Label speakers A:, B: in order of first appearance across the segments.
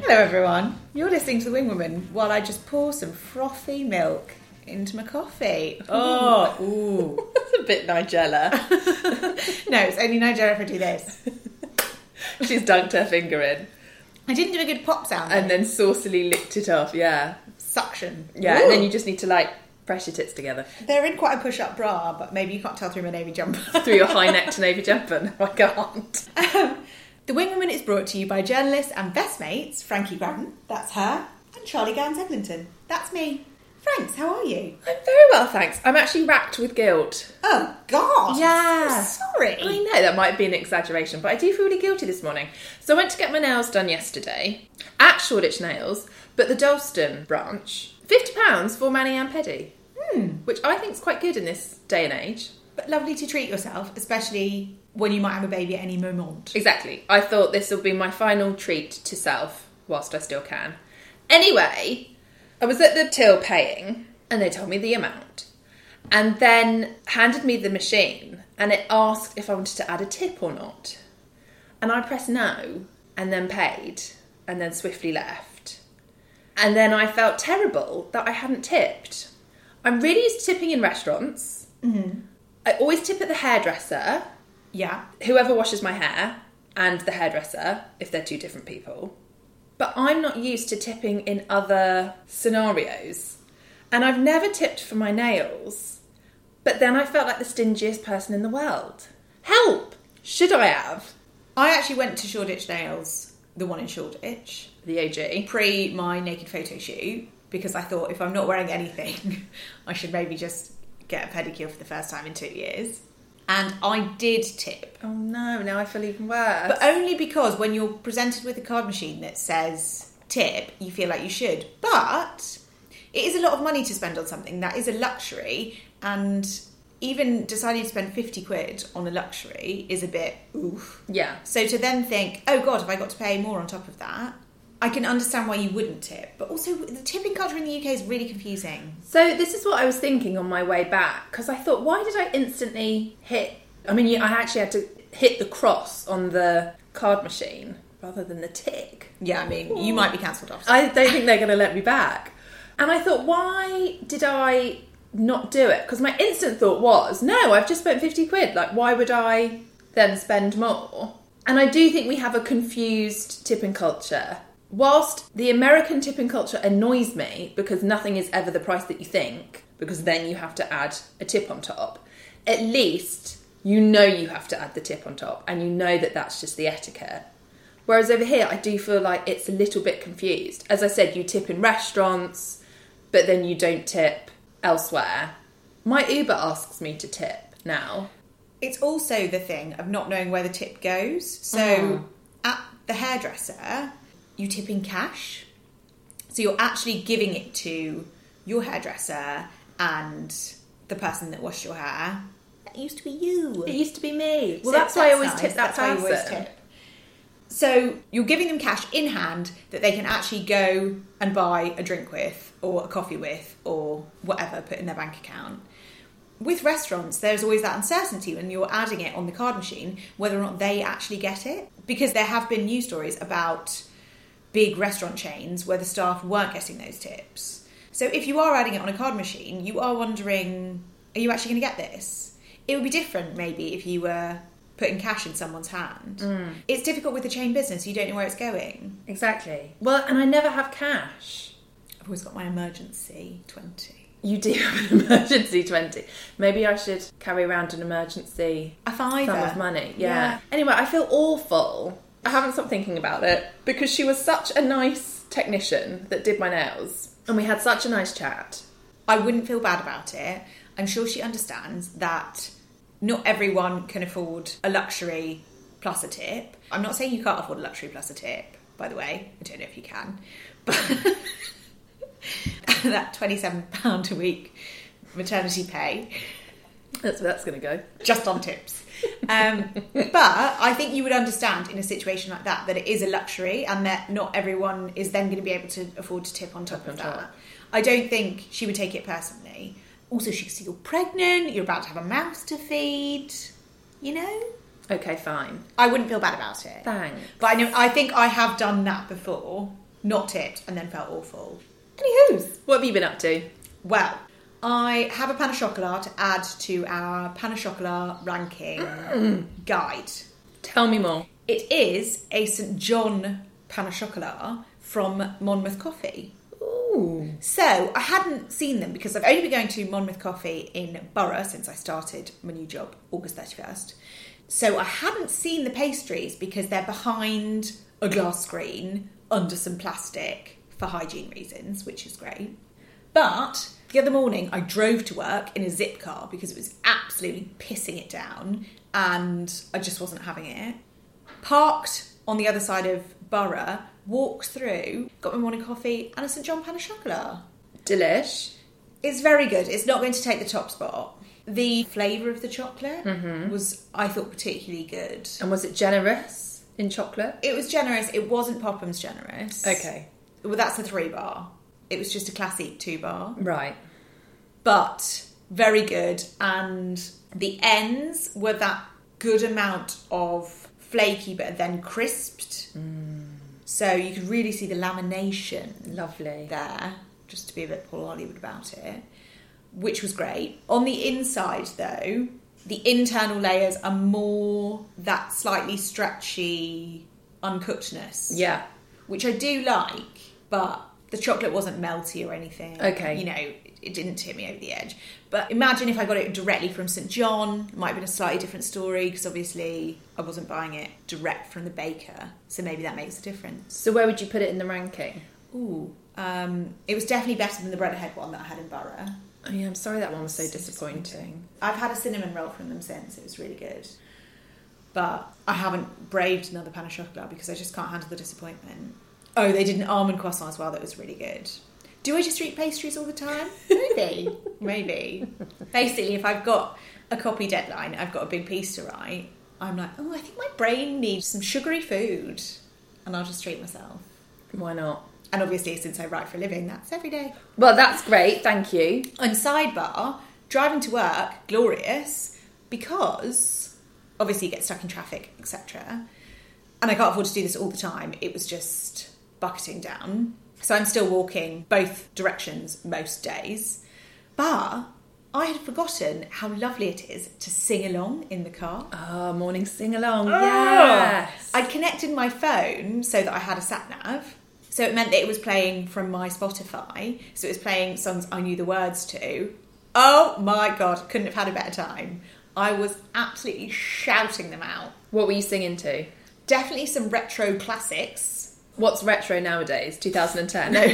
A: Hello everyone, you're listening to The Wing Woman while I just pour some frothy milk into my coffee.
B: Ooh. That's a bit Nigella.
A: No, it's only Nigella if I do this.
B: She's dunked her finger in.
A: I didn't do a good pop sound.
B: And then saucily licked it off, yeah.
A: Suction.
B: Yeah,
A: Ooh.
B: and then you just need to press your tits together.
A: They're in quite a push-up bra, but maybe you can't tell through my navy jumper.
B: Through your high-necked navy jumper. No, I can't.
A: The Wing Woman is brought to you by journalists and best mates, Frankie Grattan, that's her, and Charlie Gowns-Eglinton, that's me. Franks, how are you?
B: I'm very well, thanks. I'm actually racked with guilt.
A: Oh, God!
B: Yeah.
A: I'm so sorry.
B: I know, that might be an exaggeration, but I do feel really guilty this morning. So I went to get my nails done yesterday at Shoreditch Nails, but the Dalston branch, £50 for mani and pedi, which I think is quite good in this day and age.
A: But lovely to treat yourself, especially when you might have a baby at any moment.
B: Exactly. I thought this will be my final treat to self whilst I still can. Anyway, I was at the till paying and they told me the amount and then handed me the machine and it asked if I wanted to add a tip or not. And I pressed no and then paid and then swiftly left. And then I felt terrible that I hadn't tipped. I'm really used to tipping in restaurants. Mm-hmm. I always tip at the hairdresser.
A: Yeah.
B: Whoever washes my hair and the hairdresser, if they're two different people. But I'm not used to tipping in other scenarios. And I've never tipped for my nails. But then I felt like the stingiest person in the world. Help! Should I have?
A: I actually went to Shoreditch Nails, the one in Shoreditch.
B: The AG.
A: Pre my naked photo shoot, because I thought if I'm not wearing anything, I should maybe just get a pedicure for the first time in 2 years. And I did tip.
B: Oh no, now I feel even worse.
A: But only because when you're presented with a card machine that says tip, you feel like you should. But it is a lot of money to spend on something that is a luxury, and even deciding to spend 50 quid on a luxury is a bit oof.
B: Yeah.
A: So to then think, oh God, have I got to pay more on top of that? I can understand why you wouldn't tip. But also, the tipping culture in the UK is really confusing.
B: So this is what I was thinking on my way back, because I thought, why did I instantly hit... I mean, I actually had to hit the cross on the card machine rather than the tick.
A: Yeah, I mean, you might be cancelled off.
B: I don't think they're going to let me back. And I thought, why did I not do it? Because my instant thought was, no, I've just spent 50 quid. Why would I then spend more? And I do think we have a confused tipping culture. Whilst the American tipping culture annoys me because nothing is ever the price that you think, because then you have to add a tip on top, at least you know you have to add the tip on top and you know that that's just the etiquette. Whereas over here, I do feel like it's a little bit confused. As I said, you tip in restaurants, but then you don't tip elsewhere. My Uber asks me to tip now.
A: It's also the thing of not knowing where the tip goes. So at the hairdresser, you tip in cash. So you're actually giving it to your hairdresser and the person that washed your hair. That used to be you.
B: It used to be me. Well,
A: So
B: that's why I always
A: nice.
B: tip that
A: That's why you always
B: person.
A: tip. So you're giving them cash in hand that they can actually go and buy a drink with or a coffee with or whatever, put in their bank account. With restaurants, there's always that uncertainty when you're adding it on the card machine, whether or not they actually get it. Because there have been news stories about big restaurant chains where the staff weren't getting those tips. So if you are adding it on a card machine, you are wondering, are you actually going to get this? It would be different maybe if you were putting cash in someone's hand. It's difficult with the chain business, you don't know where it's going.
B: Exactly. Well, and I never have cash.
A: I've always got my emergency 20.
B: You do have an emergency 20. Maybe I should carry around an emergency
A: A fiver.
B: sum of money. Yeah. Anyway, I feel awful. I haven't stopped thinking about it because she was such a nice technician that did my nails and we had such a nice chat.
A: I wouldn't feel bad about it. I'm sure she understands that not everyone can afford a luxury plus a tip. I'm not saying you can't afford a luxury plus a tip, by the way. I don't know if you can. But that £27 a week maternity pay.
B: That's where that's going to go.
A: Just on tips. But I think you would understand in a situation like that it is a luxury and that not everyone is then going to be able to afford to tip on top of that. I don't think she would take it personally. Also, she could see you're pregnant, you're about to have a mouse to feed, you know?
B: Okay, fine.
A: I wouldn't feel bad about it.
B: Thanks.
A: But I think I have done that before. not tipped, and then felt awful. Anywho's.
B: What have you been up to?
A: Well, I have a pain au chocolat to add to our pain au chocolat ranking guide.
B: Tell me more.
A: It is a St John pain au chocolat from Monmouth Coffee.
B: Ooh.
A: So I hadn't seen them because I've only been going to Monmouth Coffee in Borough since I started my new job, August 31st. So I hadn't seen the pastries because they're behind a glass screen under some plastic for hygiene reasons, which is great. But the other morning I drove to work in a zip car because it was absolutely pissing it down and I just wasn't having it. Parked on the other side of Borough, walked through, got my morning coffee and a St John pain au chocolat.
B: Delish.
A: It's very good. It's not going to take the top spot. The flavour of the chocolate was, I thought, particularly good.
B: And was it generous in chocolate?
A: It was generous. It wasn't Popham's generous.
B: Okay.
A: Well, that's a 3-bar. It was just a classic 2-bar.
B: Right.
A: But very good. And the ends were that good amount of flaky but then crisped. So you could really see the lamination.
B: Lovely.
A: There, just to be a bit Paul Hollywood about it, which was great. On the inside, though, the internal layers are more that slightly stretchy uncookedness.
B: Yeah.
A: Which I do like, but the chocolate wasn't melty or anything.
B: Okay.
A: You know, it didn't tip me over the edge. But imagine if I got it directly from St John, it might have been a slightly different story because obviously I wasn't buying it direct from the baker. So maybe that makes a difference.
B: So where would you put it in the ranking?
A: Ooh. It was definitely better than the bread ahead one that I had in Borough.
B: Oh yeah, I'm sorry that one was so disappointing.
A: I've had a cinnamon roll from them since. It was really good. But I haven't braved another pain au chocolat because I just can't handle the disappointment. Oh, they did an almond croissant as well that was really good. Do I just eat pastries all the time? Maybe. Maybe. Basically, if I've got a copy deadline, I've got a big piece to write, I'm like, oh, I think my brain needs some sugary food. And I'll just treat myself.
B: Why not?
A: And obviously, since I write for a living, that's every day.
B: Well, that's great. Thank you.
A: And sidebar, driving to work, glorious, because obviously you get stuck in traffic, etc. And I can't afford to do this all the time. It was just bucketing down. So I'm still walking both directions most days. But I had forgotten how lovely it is to sing along in the car.
B: Ah, morning sing-along. Yes.
A: I'd connected my phone so that I had a sat-nav. So it meant that it was playing from my Spotify. So it was playing songs I knew the words to. Oh my God, couldn't have had a better time. I was absolutely shouting them out.
B: What were you singing to?
A: Definitely some retro classics.
B: What's retro nowadays? 2010?
A: No.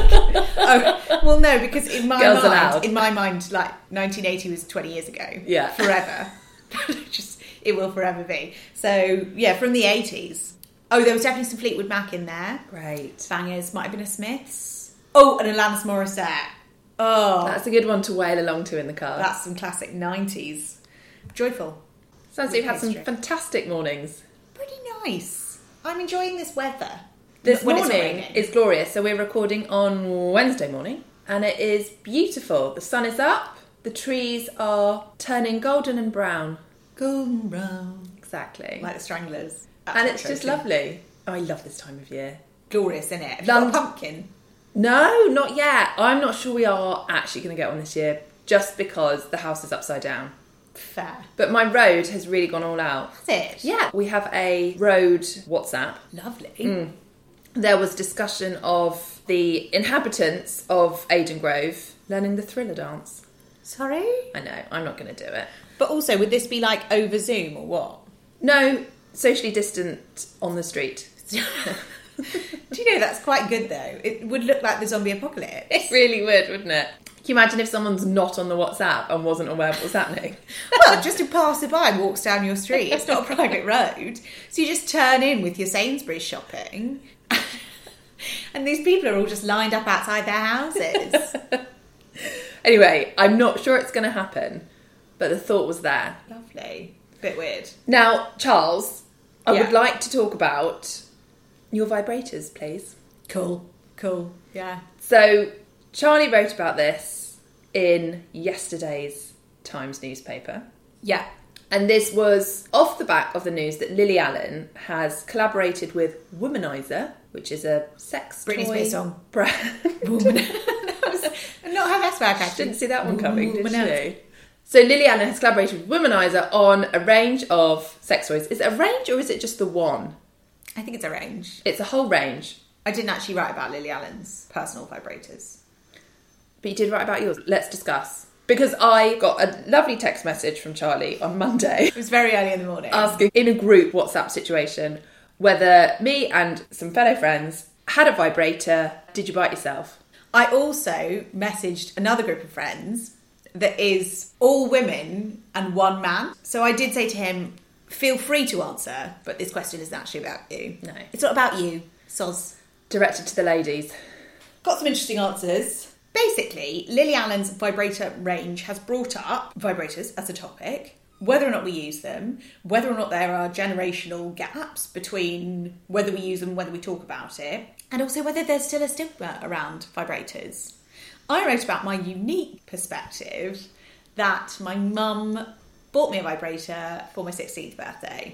A: No, because in my mind, like 1980 was 20 years ago.
B: Yeah.
A: Forever. It will forever be. So, yeah, from the 80s. Oh, there was definitely some Fleetwood Mac in there.
B: Great.
A: Bangers. Might have been a Smiths. Oh, and Alanis Morissette. Oh.
B: That's a good one to wail along to in the car.
A: That's some classic 90s. Joyful.
B: Sounds like you've had some fantastic mornings.
A: Pretty nice. I'm enjoying this weather.
B: This morning is glorious. So we're recording on Wednesday morning and it is beautiful. The sun is up. The trees are turning golden and brown.
A: Golden brown.
B: Exactly.
A: Like the Stranglers.
B: And it's just lovely. Oh, I love this time of year.
A: Glorious, isn't it? Have you got a pumpkin?
B: No, not yet. I'm not sure we are actually going to get one this year just because the house is upside down.
A: Fair.
B: But my road has really gone all out.
A: Has it?
B: Yeah. We have a road WhatsApp.
A: Lovely.
B: There was discussion of the inhabitants of Aden Grove learning the Thriller dance.
A: Sorry?
B: I know, I'm not going to do it.
A: But also, would this be like over Zoom or what?
B: No, socially distant on the street.
A: Do you know, that's quite good though. It would look like the zombie apocalypse.
B: It really would, wouldn't it? Can you imagine if someone's not on the WhatsApp and wasn't aware of what's happening?
A: Well, just a passerby walks down your street. It's not a private road. So you just turn in with your Sainsbury's shopping and these people are all just lined up outside their houses.
B: Anyway, I'm not sure it's going to happen, but the thought was there.
A: Lovely. Bit weird.
B: Now, Charles, I would like to talk about your vibrators, please.
A: Cool. Yeah.
B: So, Charlie wrote about this in yesterday's Times newspaper.
A: Yeah.
B: And this was off the back of the news that Lily Allen has collaborated with Womanizer which is a sex
A: Britney
B: toy
A: Spears song.
B: brand.
A: Woman. That was not her best work, actually.
B: Didn't see that one coming, did
A: Womanizer.
B: she? So Lily Allen has collaborated with Womanizer on a range of sex toys. Is it a range or is it just the one?
A: I think it's a range.
B: It's a whole range.
A: I didn't actually write about Lily Allen's personal vibrators.
B: But you did write about yours. Let's discuss. Because I got a lovely text message from Charlie on Monday
A: It was very early in the morning.
B: asking in a group WhatsApp situation whether me and some fellow friends had a vibrator. Did you buy it yourself?
A: I also messaged another group of friends that is all women and one man. So I did say to him, feel free to answer, but this question isn't actually about you.
B: No.
A: It's not about you, soz.
B: Directed to the ladies.
A: Got some interesting answers. Basically, Lily Allen's vibrator range has brought up vibrators as a topic, whether or not we use them, whether or not there are generational gaps between whether we use them, whether we talk about it, and also whether there's still a stigma around vibrators. I wrote about my unique perspective that my mum bought me a vibrator for my 16th birthday.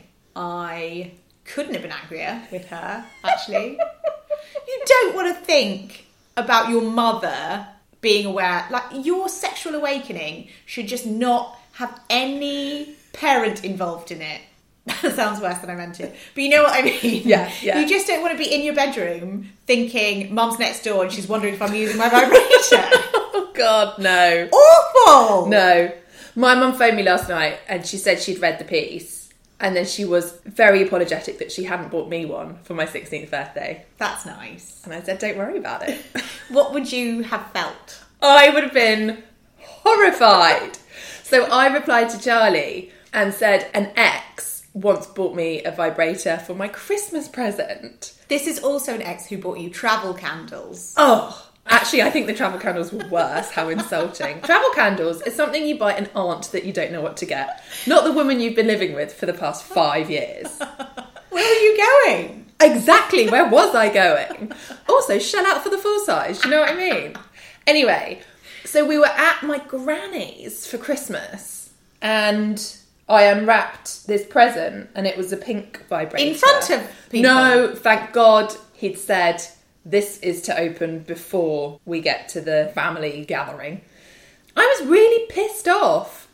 A: I couldn't have been angrier with her, actually. You don't want to think about your mother being aware, like your sexual awakening should just not have any parent involved in it. That sounds worse than I meant it. But you know what I mean?
B: Yeah.
A: You just don't want to be in your bedroom thinking mum's next door and she's wondering if I'm using my vibrator.
B: Oh, God, no.
A: Awful!
B: No. My mum phoned me last night and she said she'd read the piece and then she was very apologetic that she hadn't bought me one for my 16th birthday.
A: That's nice.
B: And I said, don't worry about it.
A: What would you have felt?
B: I would have been horrified. So I replied to Charlie and said, an ex once bought me a vibrator for my Christmas present.
A: This is also an ex who bought you travel candles.
B: Oh, actually, I think the travel candles were worse. How insulting. Travel candles is something you buy an aunt that you don't know what to get. Not the woman you've been living with for the past 5 years.
A: Where were you going?
B: Exactly, where was I going? Also, shell out for the full size, do you know what I mean? Anyway, so we were at my granny's for Christmas and I unwrapped this present and it was a pink vibrator.
A: In front of people?
B: No, thank God he'd said, this is to open before we get to the family gathering. I was really pissed off.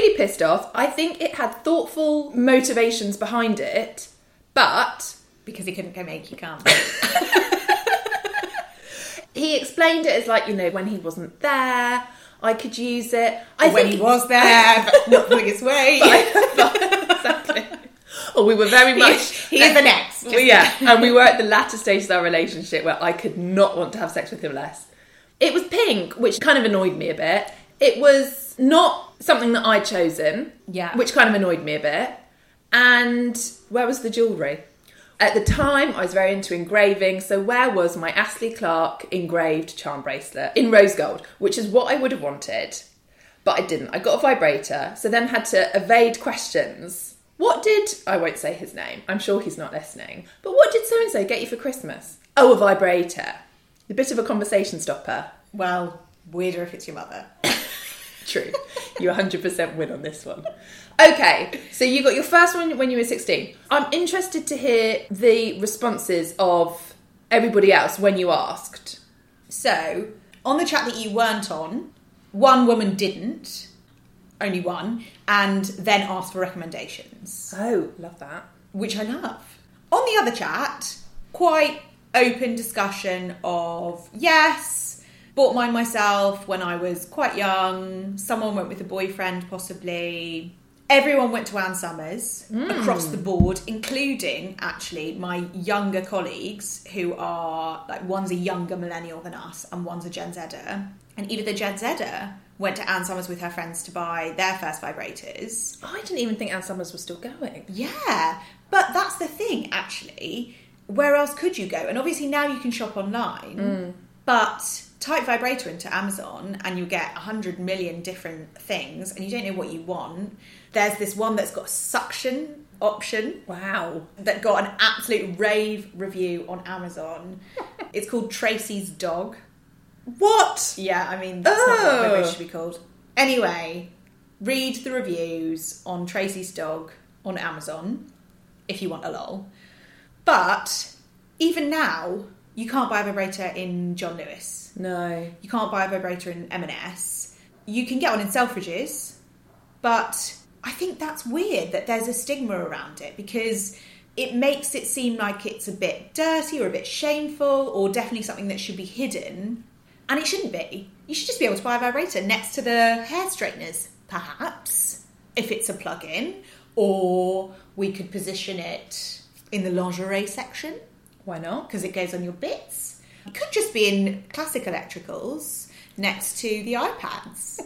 B: I think it had thoughtful motivations behind it, but...
A: Because he couldn't go make you come.
B: He explained it as like, you know, when he wasn't there, I could use it.
A: When he was there, but not pulling his weight.
B: Exactly. Or we were very much...
A: He is the next.
B: Well, yeah, and we were at the latter stage of our relationship where I could not want to have sex with him less. It was pink, which kind of annoyed me a bit. It was not something that I'd chosen,
A: Yeah.
B: which kind of annoyed me a bit. And where was the jewellery? At the time, I was very into engraving, so where was my Astley Clark engraved charm bracelet in rose gold, which is what I would have wanted, but I didn't. I got a vibrator, so then had to evade questions. What did, I won't say his name, I'm sure he's not listening, but what did so-and-so get you for Christmas? Oh, a vibrator. A bit of a conversation stopper.
A: Well, weirder if it's your mother.
B: True. You 100% win on this one. Okay, so you got your first one when you were 16. I'm interested to hear the responses of everybody else when you asked.
A: So, on the chat that you weren't on, one woman didn't, only one, and then asked for recommendations,
B: Oh, love that.
A: which I love. On the other chat, quite open discussion of, yes, bought mine myself when I was quite young, someone went with a boyfriend possibly. Everyone went to Ann Summers across the board, including actually my younger colleagues who are, like, one's a younger millennial than us and one's a Gen Zer. And even the Gen Zer went to Ann Summers with her friends to buy their first vibrators.
B: Oh, I didn't even think Ann Summers was still going.
A: Yeah, but that's the thing, actually. Where else could you go? And obviously now you can shop online, but type vibrator into Amazon and you get 100 million different things and you don't know what you want. There's this one that's got a suction option.
B: Wow.
A: That got an absolute rave review on Amazon. It's called Tracy's Dog.
B: What?
A: Yeah, I mean, that's not what vibration should be called. Anyway, read the reviews on Tracy's Dog on Amazon if you want a lol. But even now, you can't buy a vibrator in John Lewis.
B: No.
A: You can't buy a vibrator in M&S. You can get one in Selfridges, but I think that's weird that there's a stigma around it, because it makes it seem like it's a bit dirty or a bit shameful, or definitely something that should be hidden. And it shouldn't be. You should just be able to buy a vibrator next to the hair straighteners, perhaps, if it's a plug-in. Or we could position it in the lingerie section.
B: Why not?
A: Because it goes on your bits. It could just be in classic electricals next to the iPads.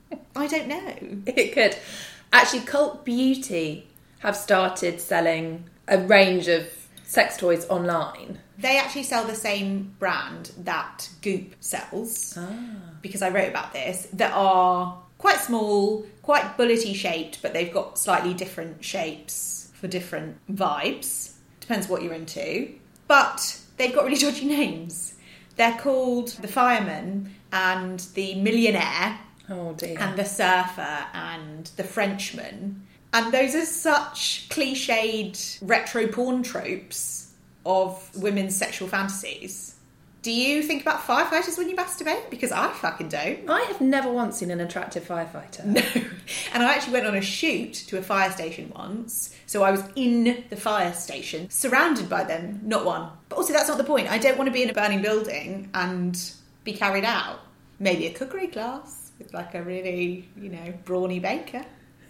A: I don't know.
B: It could. Actually, Cult Beauty have started selling a range of sex toys online.
A: They actually sell the same brand that Goop sells, because I wrote about this, that are quite small, quite bullety shaped, but they've got slightly different shapes for different vibes. Depends what you're into. But they've got really dodgy names. They're called the Fireman and the Millionaire.
B: Oh dear.
A: And the Surfer and the Frenchman. And those are such cliched retro porn tropes of women's sexual fantasies. Do you think about firefighters when you masturbate? Because I fucking don't.
B: I have never once seen an attractive firefighter.
A: No. And I actually went on a shoot to a fire station once. So I was in the fire station, surrounded by them, not one. But also that's not the point. I don't want to be in a burning building and be carried out. Maybe a cookery class with like a really, brawny baker.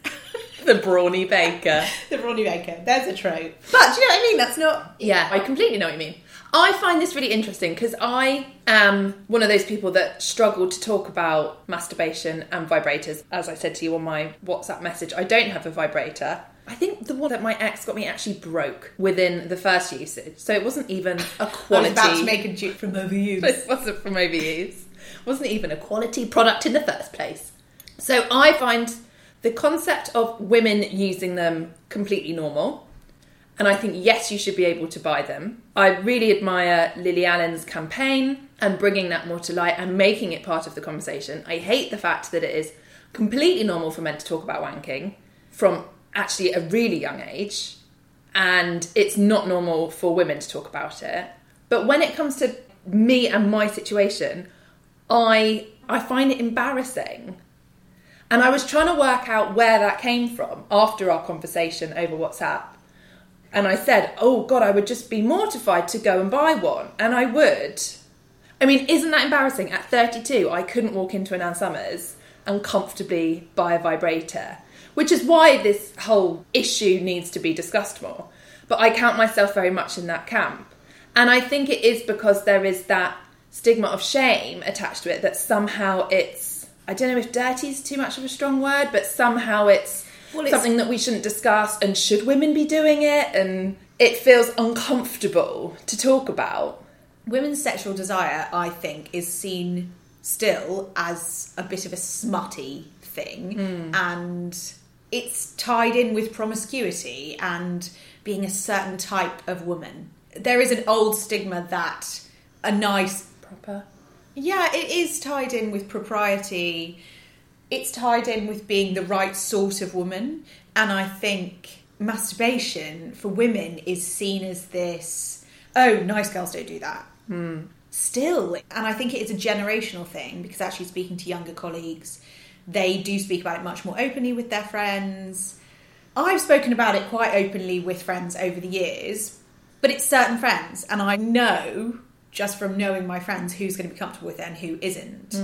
B: The brawny baker.
A: The brawny baker. There's a trope. But do you know what I mean? That's not...
B: Yeah, I completely know what you mean. I find this really interesting because I am one of those people that struggle to talk about masturbation and vibrators. As I said to you on my WhatsApp message, I don't have a vibrator. I think the one that my ex got me actually broke within the first usage. So it wasn't even a quality...
A: I was about to make a joke from overuse.
B: It wasn't from overuse. It wasn't even a quality product in the first place. So I find the concept of women using them completely normal. And I think, yes, you should be able to buy them. I really admire Lily Allen's campaign and bringing that more to light and making it part of the conversation. I hate the fact that it is completely normal for men to talk about wanking from actually a really young age. And it's not normal for women to talk about it. But when it comes to me and my situation, I find it embarrassing. And I was trying to work out where that came from after our conversation over WhatsApp. And I said, oh God, I would just be mortified to go and buy one. And I would. I mean, isn't that embarrassing? At 32, I couldn't walk into an Ann Summers and comfortably buy a vibrator. Which is why this whole issue needs to be discussed more. But I count myself very much in that camp. And I think it is because there is that stigma of shame attached to it, that somehow it's, I don't know if dirty is too much of a strong word, but somehow it's something that we shouldn't discuss, and should women be doing it? And it feels uncomfortable to talk about.
A: Women's sexual desire, I think, is seen still as a bit of a smutty thing. And it's tied in with promiscuity and being a certain type of woman. There is an old stigma that a nice...
B: Proper?
A: Yeah, it is tied in with propriety. It's tied in with being the right sort of woman. And I think masturbation for women is seen as this, oh, nice girls don't do that. Still. And I think it is a generational thing, because actually speaking to younger colleagues, they do speak about it much more openly with their friends. I've spoken about it quite openly with friends over the years, but it's certain friends. And I know, just from knowing my friends, who's going to be comfortable with it and who isn't.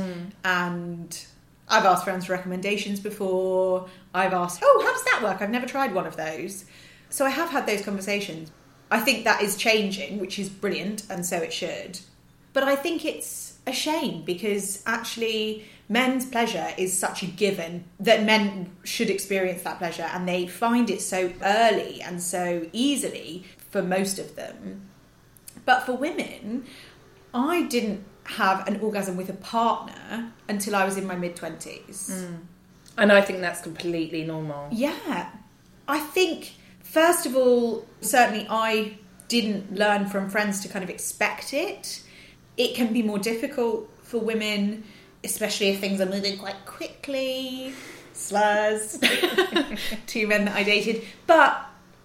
A: And I've asked friends for recommendations before. I've asked, oh, how does that work? I've never tried one of those. So I have had those conversations. I think that is changing, which is brilliant, and so it should. But I think it's a shame, because actually men's pleasure is such a given that men should experience that pleasure, and they find it so early and so easily for most of them. But for women, I didn't have an orgasm with a partner until I was in my mid-20s.
B: And I think that's completely normal.
A: Yeah. I think, first of all, certainly I didn't learn from friends to kind of expect it. It can be more difficult for women, especially if things are moving quite quickly. Slurs. 2 men that I dated. But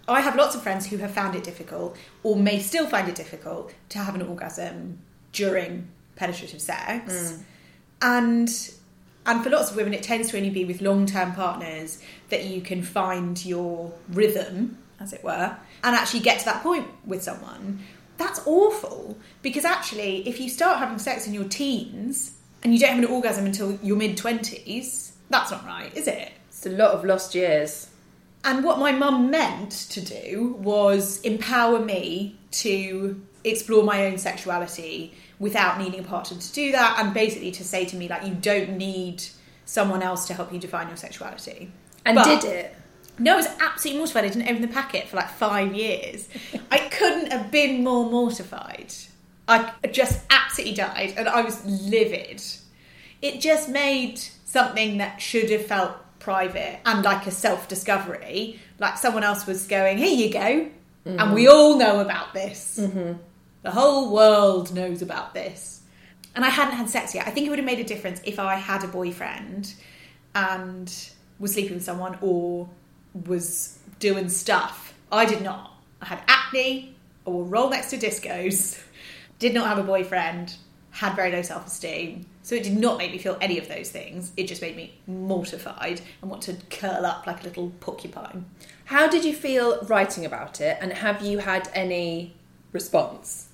A: I have lots of friends who have found it difficult, or may still find it difficult, to have an orgasm during penetrative sex. And for lots of women, it tends to only be with long-term partners that you can find your rhythm, as it were, and actually get to that point with someone. That's awful, because actually, if you start having sex in your teens and you don't have an orgasm until your mid-20s, that's not right, is it?
B: It's a lot of lost years.
A: And what my mum meant to do was empower me to explore my own sexuality without needing a partner to do that, and basically to say to me, like, you don't need someone else to help you define your sexuality.
B: And did it?
A: No, I was absolutely mortified. I didn't open the packet for like 5 years. I couldn't have been more mortified. I just absolutely died, and I was livid. It just made something that should have felt private and like a self-discovery, like someone else was going, here you go, and we all know about this. The whole world knows about this. And I hadn't had sex yet. I think it would have made a difference if I had a boyfriend and was sleeping with someone or was doing stuff. I did not. I had acne, I wore roll next to discos, did not have a boyfriend, had very low self-esteem. So it did not make me feel any of those things. It just made me mortified and want to curl up like a little porcupine.
B: How did you feel writing about it, and have you had any response?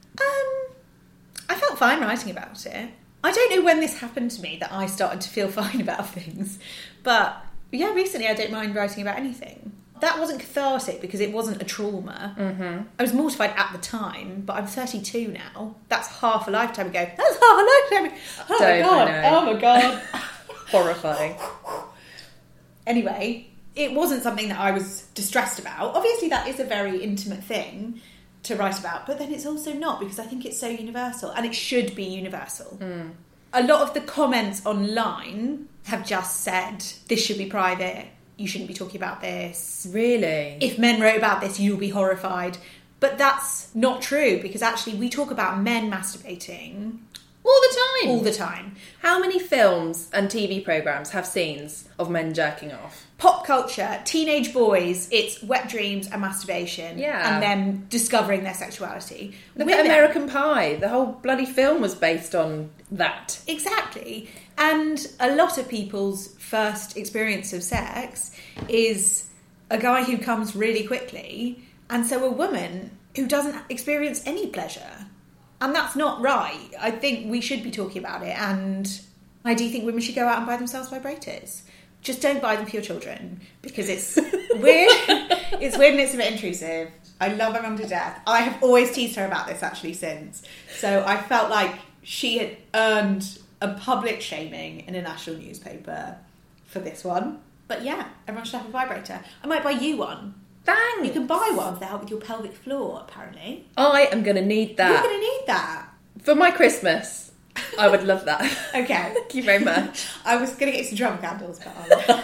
A: I felt fine writing about it. I don't know when this happened to me that I started to feel fine about things. But yeah, recently I don't mind writing about anything. That wasn't cathartic because it wasn't a trauma. I was mortified at the time, but I'm 32 now. That's half a lifetime ago. That's half a lifetime ago. Oh my God. Oh my God.
B: Horrifying.
A: Anyway, it wasn't something that I was distressed about. Obviously, that is a very intimate thing to write about, but then it's also not, because I think it's so universal, and it should be universal. A lot of the comments online have just said, this should be private, you shouldn't be talking about this.
B: Really?
A: If men wrote about this, you'll be horrified. But that's not true, because actually we talk about men masturbating
B: All the time. How many films and TV programmes have scenes of men jerking off?
A: Pop culture, teenage boys, it's wet dreams and masturbation.
B: Yeah.
A: And them discovering their sexuality.
B: Look at American Pie. The whole bloody film was based on that.
A: Exactly. And a lot of people's first experience of sex is a guy who comes really quickly, and so a woman who doesn't experience any pleasure. And that's not right. I think we should be talking about it, and I do think women should go out and buy themselves vibrators. Just don't buy them for your children, because it's weird. It's weird and it's a bit intrusive. I love my mum to death. I have always teased her about this actually since. So I felt like she had earned a public shaming in a national newspaper for this one. But yeah, everyone should have a vibrator. I might buy you one.
B: Thanks.
A: You can buy one to help with your pelvic floor, apparently.
B: I am going to need that.
A: You're going to need that.
B: For my Christmas. I would love that.
A: Okay.
B: Thank you very much.
A: I was going to get some drum candles, but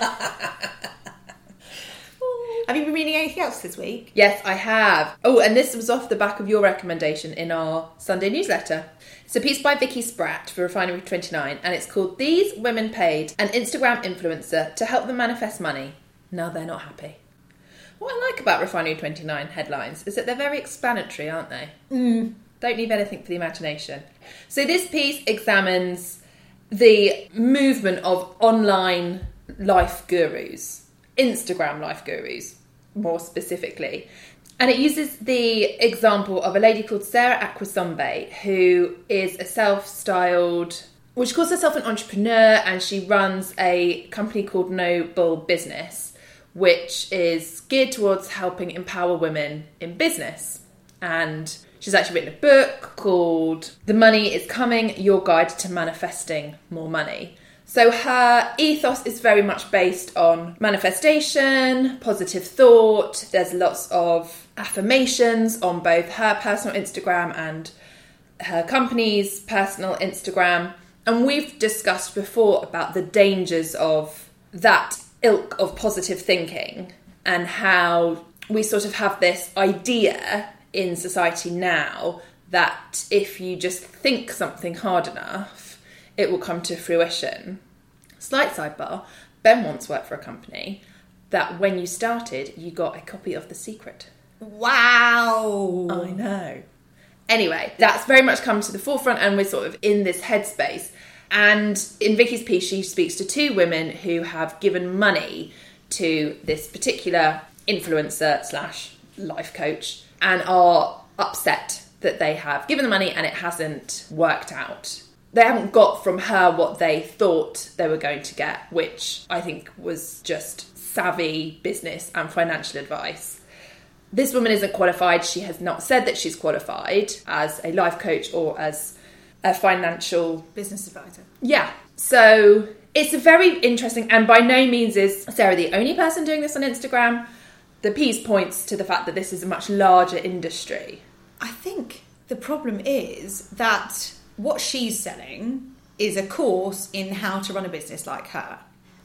A: Have you been reading anything else this week?
B: Yes, I have. Oh, and this was off the back of your recommendation in our Sunday newsletter. It's a piece by Vicky Spratt for Refinery 29, and it's called These Women Paid an Instagram Influencer to Help Them Manifest Money. Now they're not happy. What I like about Refinery 29 headlines is that they're very explanatory, aren't they? Don't leave anything for the imagination. So this piece examines the movement of online life gurus, Instagram life gurus, more specifically. And it uses the example of a lady called Sarah Akwesombe, who is a self-styled, well, she calls herself an entrepreneur, and she runs a company called No Bull Business, which is geared towards helping empower women in business. And she's actually written a book called The Money Is Coming, Your Guide to Manifesting More Money. So her ethos is very much based on manifestation, positive thought. There's lots of affirmations on both her personal Instagram and her company's personal Instagram. And we've discussed before about the dangers of that ilk of positive thinking and how we sort of have this idea in society now that if you just think something hard enough, it will come to fruition. Slight sidebar, Ben once worked for a company that when you started, you got a copy of The Secret.
A: Wow.
B: I know. Anyway, that's very much come to the forefront, and we're sort of in this headspace. And in Vicky's piece, she speaks to two women who have given money to this particular influencer / life coach and are upset that they have given the money and it hasn't worked out. They haven't got from her what they thought they were going to get, which I think was just savvy business and financial advice. This woman isn't qualified. She has not said that she's qualified as a life coach or as a financial
A: business advisor.
B: Yeah. So it's a very interesting, and by no means is Sarah the only person doing this on Instagram. The piece points to the fact that this is a much larger industry.
A: I think the problem is that what she's selling is a course in how to run a business like her.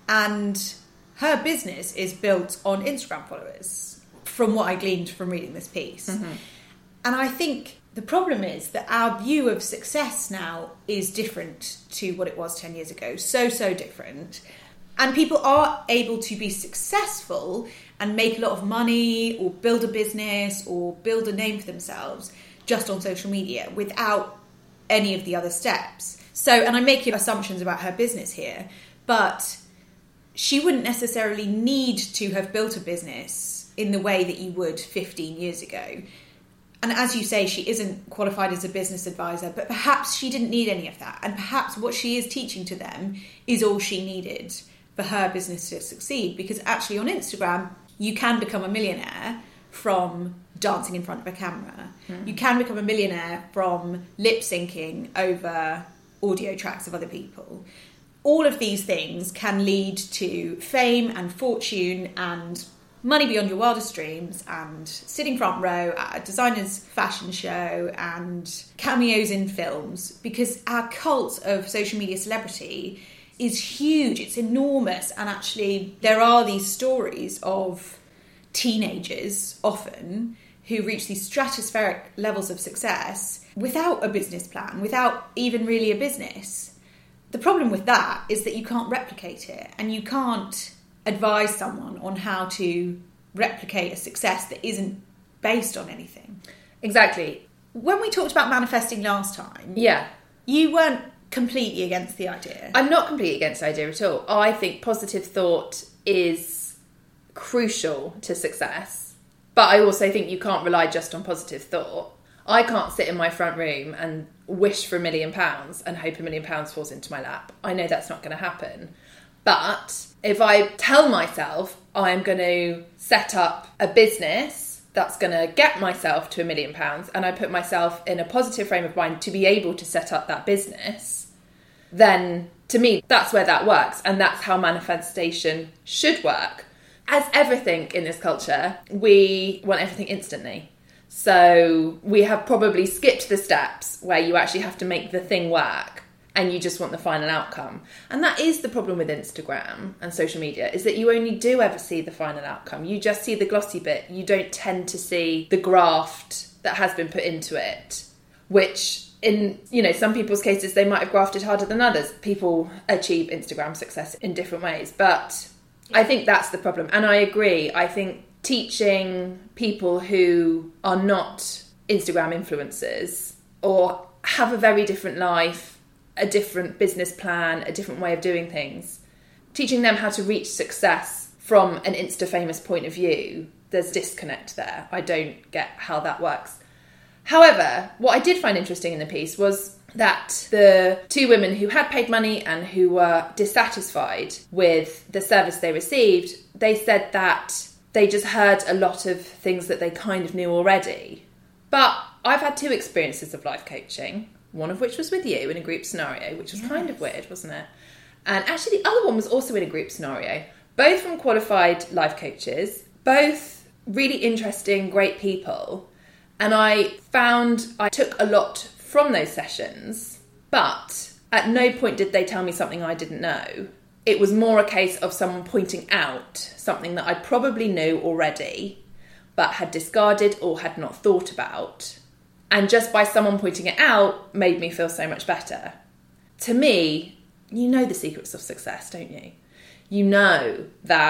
A: And her business is built on Instagram followers, from what I gleaned from reading this piece. Mm-hmm. And I think the problem is that our view of success now is different to what it was 10 years ago. So different. And people are able to be successful and make a lot of money or build a business or build a name for themselves just on social media without any of the other steps. So, and I'm making assumptions about her business here, but she wouldn't necessarily need to have built a business in the way that you would 15 years ago. And as you say, she isn't qualified as a business advisor, but perhaps she didn't need any of that. And perhaps what she is teaching to them is all she needed for her business to succeed. Because actually on Instagram, you can become a millionaire from dancing in front of a camera. Mm. You can become a millionaire from lip syncing over audio tracks of other people. All of these things can lead to fame and fortune and money beyond your wildest dreams and sitting front row at a designer's fashion show and cameos in films, because our cult of social media celebrity is huge. It's enormous. And actually there are these stories of teenagers often who reach these stratospheric levels of success without a business plan, without even really a business. The problem with that is that you can't replicate it, and you can't advise someone on how to replicate a success that isn't based on anything.
B: Exactly.
A: When we talked about manifesting last time,
B: yeah,
A: you weren't completely against the idea.
B: I'm not completely against the idea at all. I think positive thought is crucial to success, but I also think you can't rely just on positive thought. I can't sit in my front room and wish for £1 million and hope £1 million falls into my lap. I know that's not going to happen. But if I tell myself I'm going to set up a business that's going to get myself to £1 million, and I put myself in a positive frame of mind to be able to set up that business, then to me, that's where that works. And that's how manifestation should work. As everything in this culture, we want everything instantly. So we have probably skipped the steps where you actually have to make the thing work and you just want the final outcome. And that is the problem with Instagram and social media, is that you only do ever see the final outcome. You just see the glossy bit. You don't tend to see the graft that has been put into it, which in, some people's cases, they might have grafted harder than others. People achieve Instagram success in different ways. But I think that's the problem. And I agree. I think teaching people who are not Instagram influencers or have a very different life, a different business plan, a different way of doing things, teaching them how to reach success from an Insta-famous point of view, there's disconnect there. I don't get how that works. However, what I did find interesting in the piece was that the two women who had paid money and who were dissatisfied with the service they received, they said that they just heard a lot of things that they kind of knew already. But I've had 2 experiences of life coaching, one of which was with you in a group scenario, which was kind of weird, wasn't it? And actually the other one was also in a group scenario, both from qualified life coaches, both really interesting, great people. And I found I took a lot from those sessions, but at no point did they tell me something I didn't know. It was more a case of someone pointing out something that I probably knew already, but had discarded or had not thought about. And just by someone pointing it out made me feel so much better. To me, you know the secrets of success, don't you? You know that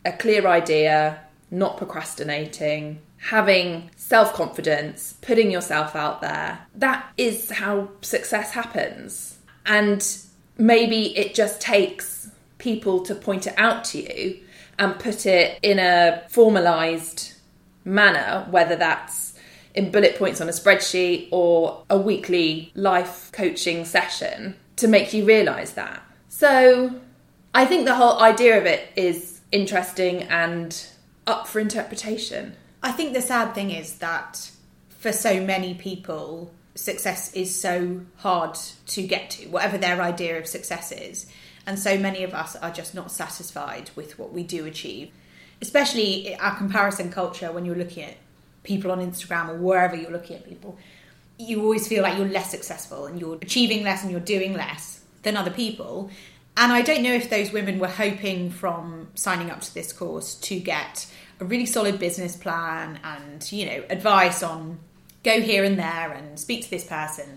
B: a clear idea, not procrastinating, having self-confidence, putting yourself out there. That is how success happens. And maybe it just takes people to point it out to you and put it in a formalised manner, whether that's in bullet points on a spreadsheet or a weekly life coaching session, to make you realise that. So I think the whole idea of it is interesting and up for interpretation.
A: I think the sad thing is that for so many people, success is so hard to get to, whatever their idea of success is. And so many of us are just not satisfied with what we do achieve. Especially our comparison culture, when you're looking at people on Instagram or wherever you're looking at people, you always feel like you're less successful and you're achieving less and you're doing less than other people. And I don't know if those women were hoping from signing up to this course to get a really solid business plan and, you know, advice on go here and there and speak to this person.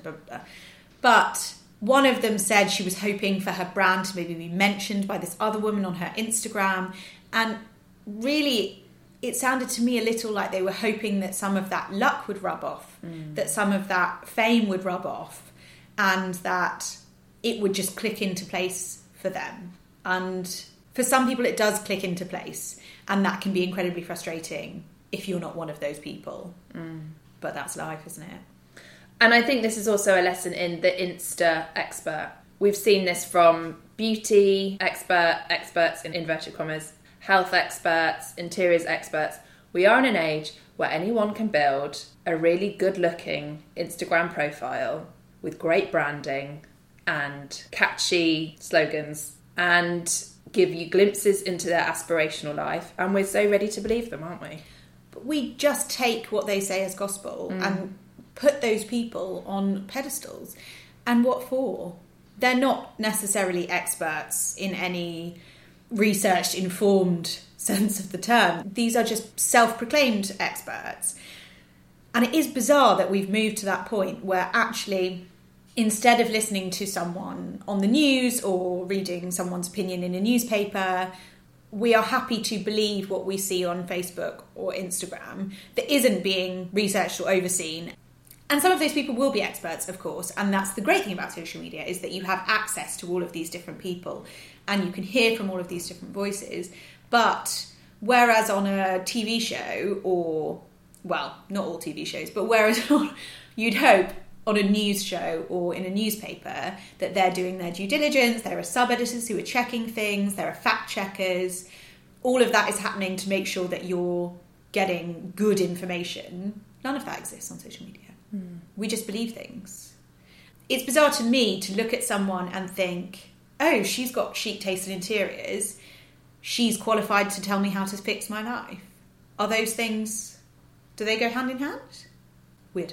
A: But one of them said she was hoping for her brand to maybe be mentioned by this other woman on her Instagram. And really, it sounded to me a little like they were hoping that some of that luck would rub off, that some of that fame would rub off, and that it would just click into place for them. And for some people, it does click into place. And that can be incredibly frustrating if you're not one of those people. But that's life, isn't it?
B: And I think this is also a lesson in the Insta expert. We've seen this from beauty experts in inverted commas, health experts, interiors experts. We are in an age where anyone can build a really good-looking Instagram profile with great branding and catchy slogans and give you glimpses into their aspirational life. And we're so ready to believe them, aren't we?
A: But we just take what they say as gospel and put those people on pedestals. And what for? They're not necessarily experts in any researched, informed sense of the term. These are just self-proclaimed experts. And it is bizarre that we've moved to that point where actually, instead of listening to someone on the news or reading someone's opinion in a newspaper, we are happy to believe what we see on Facebook or Instagram that isn't being researched or overseen. And some of those people will be experts, of course, and that's the great thing about social media, is that you have access to all of these different people and you can hear from all of these different voices. But whereas on a TV show, or, well, not all TV shows, but whereas you'd hope on a news show or in a newspaper that they're doing their due diligence, there are sub-editors who are checking things, there are fact-checkers, all of that is happening to make sure that you're getting good information. None of that exists on social media. We just believe things. It's bizarre to me to look at someone and think, oh, she's got chic taste in interiors, she's qualified to tell me how to fix my life. Are those things, do they go hand in hand? Weird.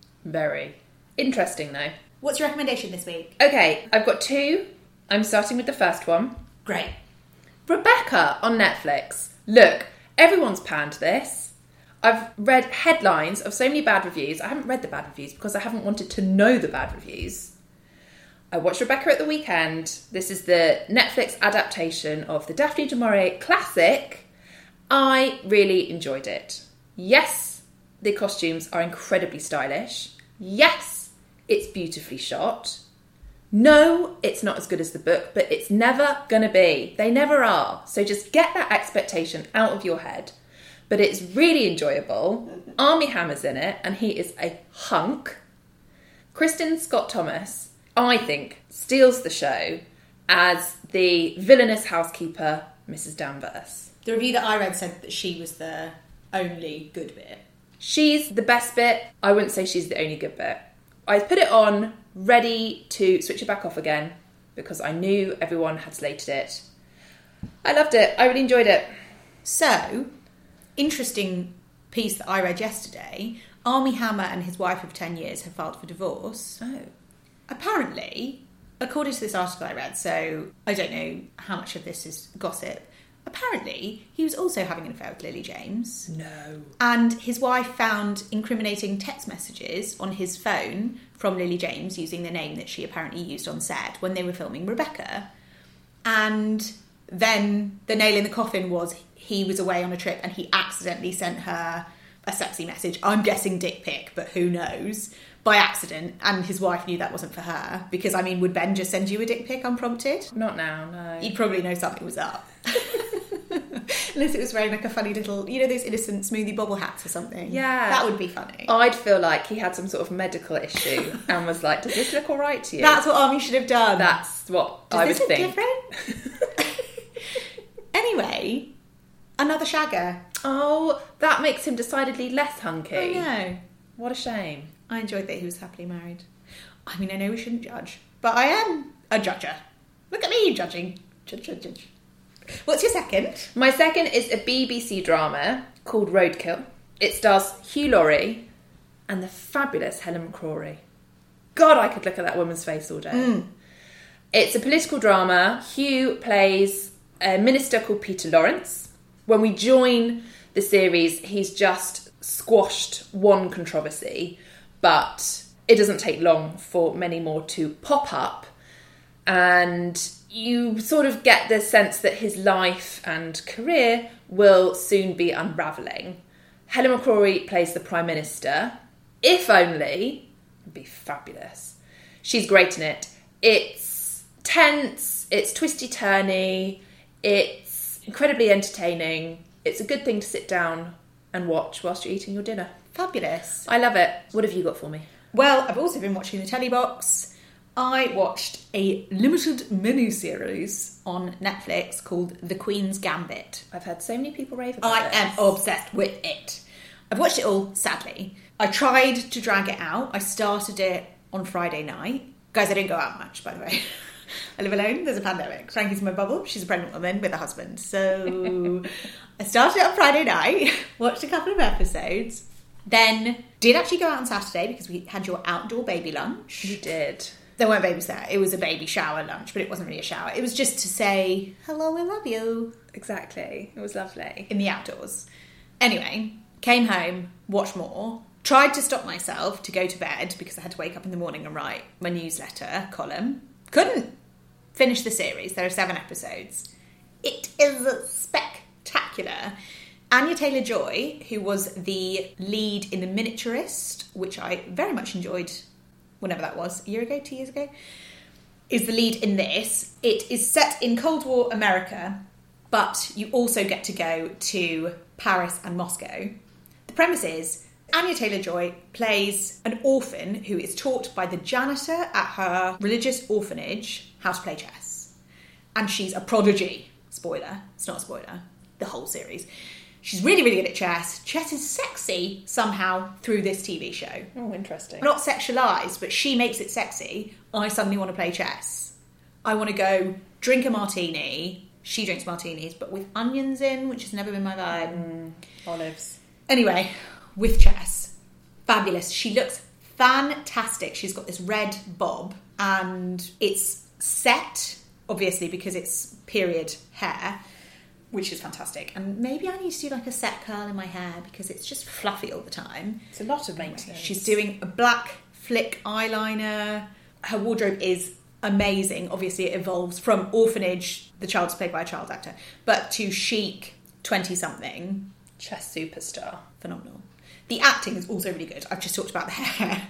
B: Very. Interesting, though.
A: What's your recommendation this week?
B: Okay, I've got two. I'm starting with the first one.
A: Great.
B: Rebecca on Netflix. Look, everyone's panned this. I've read headlines of so many bad reviews. I haven't read the bad reviews because I haven't wanted to know the bad reviews. I watched Rebecca at the weekend. This is the Netflix adaptation of the Daphne du Maurier classic. I really enjoyed it. Yes, the costumes are incredibly stylish. Yes, it's beautifully shot. No, it's not as good as the book, but it's never gonna be. They never are. So just get that expectation out of your head. But it's really enjoyable. Armie Hammer's in it, and he is a hunk. Kristen Scott Thomas, I think, steals the show as the villainous housekeeper, Mrs. Danvers.
A: The review that I read said that she was the only good bit.
B: She's the best bit. I wouldn't say she's the only good bit. I put it on, ready to switch it back off again, because I knew everyone had slated it. I loved it. I really enjoyed it.
A: So, interesting piece that I read yesterday. Armie Hammer and his wife of 10 years have filed for divorce.
B: Oh.
A: Apparently, according to this article I read, so I don't know how much of this is gossip, apparently he was also having an affair with Lily James.
B: No.
A: And his wife found incriminating text messages on his phone from Lily James using the name that she apparently used on set when they were filming Rebecca. And Then the nail in the coffin was he was away on a trip and he accidentally sent her a sexy message. I'm guessing dick pic, but who knows? By accident, and his wife knew that wasn't for her. Because, I mean, would Ben just send you a dick pic unprompted?
B: Not now, no.
A: He'd probably know something was up. Unless it was wearing like a funny little, you know, those innocent smoothie bobble hats or something.
B: Yeah.
A: That would be funny.
B: I'd feel like he had some sort of medical issue and was like, does this look all right to you?
A: That's what Army should have done.
B: That's what I would
A: Does this
B: think.
A: look different? Anyway, another shagger.
B: Oh, that makes him decidedly less hunky.
A: I know.
B: What a shame.
A: I enjoyed that he was happily married. I mean, I know we shouldn't judge, but I am a judger. Look at me judging. Judge. What's your second?
B: My second is a BBC drama called Roadkill. It stars Hugh Laurie and the fabulous Helen McCrory. God, I could look at that woman's face all day. It's a political drama. Hugh plays a minister called Peter Lawrence. When we join the series, he's just squashed one controversy, but it doesn't take long for many more to pop up, and you sort of get the sense that his life and career will soon be unravelling. Helen McCrory plays the Prime Minister. If only, it'd be fabulous. She's great in it. It's tense, it's twisty-turny, it's incredibly entertaining. It's a good thing to sit down and watch whilst you're eating your dinner.
A: Fabulous.
B: I love it. What have you got for me?
A: Well, I've also been watching the telly box. I watched a limited mini-series on Netflix called The Queen's Gambit.
B: I've heard so many people rave about
A: I
B: it.
A: am obsessed with it. I've watched it all, sadly. I tried to drag it out. I started it on Friday night. Guys, I didn't go out much, by the way. I live alone. There's a pandemic. Frankie's in my bubble. She's a pregnant woman with a husband. So I started it on Friday night, watched a couple of episodes, then did actually go out on Saturday because we had your outdoor baby lunch.
B: You did.
A: There weren't babies there. It was a baby shower lunch, but it wasn't really a shower. It was just to say, hello, we love you.
B: Exactly. It was lovely.
A: In the outdoors. Anyway, came home, watched more, tried to stop myself to go to bed because I had to wake up in the morning and write my newsletter column. Couldn't finish the series. There are 7 episodes. It is spectacular. Anya Taylor-Joy, who was the lead in The Miniaturist, which I very much enjoyed whenever that was, a year ago, 2 years ago, is the lead in this. It is set in Cold War America, but you also get to go to Paris and Moscow. The premise is Anya Taylor-Joy plays an orphan who is taught by the janitor at her religious orphanage how to play chess. And she's a prodigy. Spoiler. It's not a spoiler. The whole series. She's really, really good at chess. Chess is sexy somehow through this TV show.
B: Oh, interesting.
A: Not sexualised, but she makes it sexy. I suddenly want to play chess. I want to go drink a martini. She drinks martinis, but with onions in, which has never been my vibe.
B: Olives.
A: Anyway, with chess. Fabulous. She looks fantastic. She's got this red bob, and it's set, obviously, because it's period hair, which is fantastic. And maybe I need to do like a set curl in my hair because it's just fluffy all the time.
B: It's a lot of maintenance.
A: She's doing a black flick eyeliner. Her wardrobe is amazing. Obviously, it evolves from orphanage, the child's played by a child actor, but to chic 20-something.
B: Chess superstar.
A: Phenomenal. The acting is also really good. I've just talked about the hair,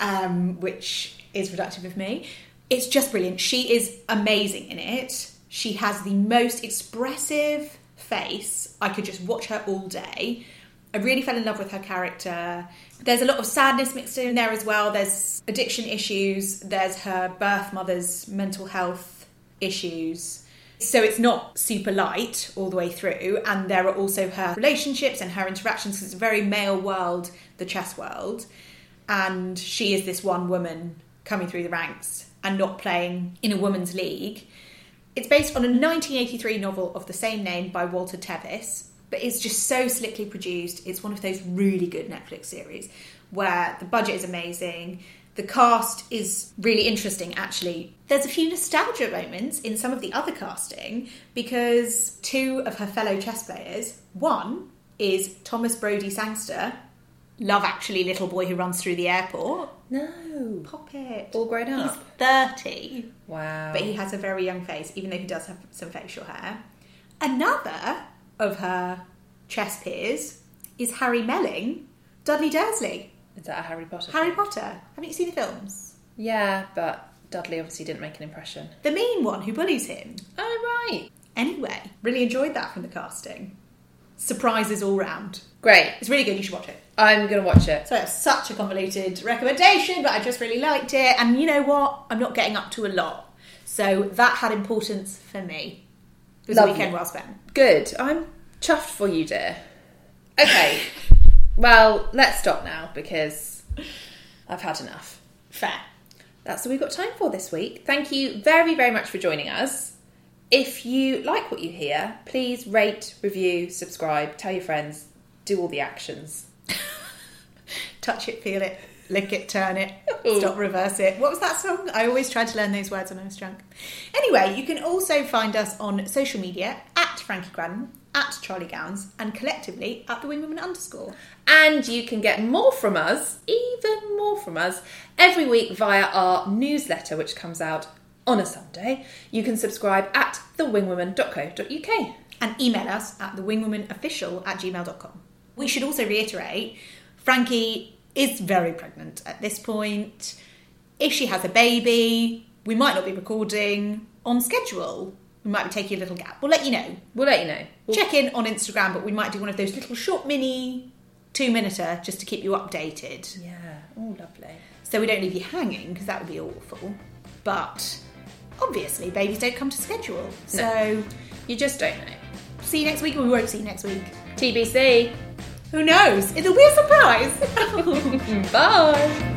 A: which is reductive of me. It's just brilliant. She is amazing in it. She has the most expressive face. I could just watch her all day. I really fell in love with her character. There's a lot of sadness mixed in there as well. There's addiction issues. There's her birth mother's mental health issues. So it's not super light all the way through. And there are also her relationships and her interactions. It's a very male world, the chess world. And she is this one woman coming through the ranks and not playing in a women's league. It's based on a 1983 novel of the same name by Walter Tevis, but it's just so slickly produced. It's one of those really good Netflix series where the budget is amazing. The cast is really interesting, actually. There's a few nostalgia moments in some of the other casting because 2 of her fellow chess players, one is Thomas Brodie Sangster, Love Actually little boy who runs through the airport.
B: No.
A: Pop it.
B: All grown
A: He's
B: up.
A: 30,
B: Wow.
A: but he has a very young face, even though he does have some facial hair. Another of her chess peers is Harry Melling, Dudley Dursley.
B: Is that a Harry Potter
A: Harry
B: thing?
A: Potter. Haven't you seen the films?
B: Yeah, but Dudley obviously didn't make an impression.
A: The mean one who bullies him.
B: Oh, right.
A: Anyway, really enjoyed that from the casting. Surprises all round.
B: Great.
A: It's really good, you should watch it.
B: I'm going to watch it.
A: So it's such a convoluted recommendation, but I just really liked it. And you know what? I'm not getting up to a lot. So that had importance for me. It was
B: Lovely.
A: a weekend well spent.
B: Good. I'm chuffed for you, dear. Okay. Well, let's stop now because I've had enough.
A: Fair.
B: That's all we've got time for this week. Thank you very, very much for joining us. If you like what you hear, please rate, review, subscribe, tell your friends, do all the actions.
A: Touch it, feel it, lick it, turn it,
B: Ooh.
A: stop, reverse it. What was that song? I always tried to learn those words when I was drunk. Anyway, you can also find us on social media at Frankie Grannon, at Charlie Gowns, and collectively at the Wingwoman _.
B: And you can get more from us, even more from us, every week via our newsletter, which comes out on a Sunday. You can subscribe at thewingwoman.co.uk.
A: And email us at thewingwomanofficial@gmail.com. We should also reiterate, Frankie is very pregnant at this point. If she has a baby, we might not be recording on schedule. We might be taking a little gap. We'll let you know.
B: We'll let you know.
A: Check in on Instagram, but we might do one of those little short mini 2-minuter just to keep you updated.
B: Yeah. Oh, lovely.
A: So we don't leave you hanging, because that would be awful. But obviously, babies don't come to schedule. So
B: You just don't know.
A: see you next week, or we won't see you next week.
B: TBC.
A: Who knows? It'll be a surprise.
B: Bye.